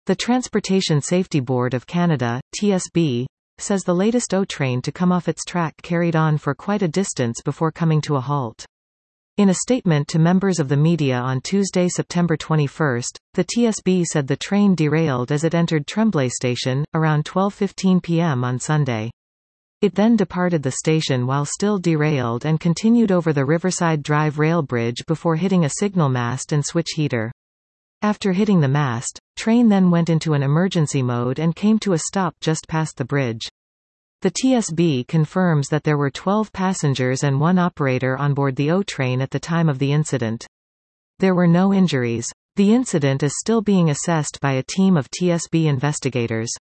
The Transportation Safety Board of Canada, TSB, says the latest O train to come off its track carried on for quite a distance before coming to a halt. In a statement to members of the media on Tuesday, September 21, the TSB said the train derailed as it entered Tremblay Station, around 12:15 p.m. on Sunday. It then departed the station while still derailed and continued over the Riverside Drive rail bridge before hitting a signal mast and switch heater. After hitting the mast, train then went into an emergency mode and came to a stop just past the bridge. The TSB confirms that there were 12 passengers and one operator on board the O train at the time of the incident. There were no injuries. The incident is still being assessed by a team of TSB investigators.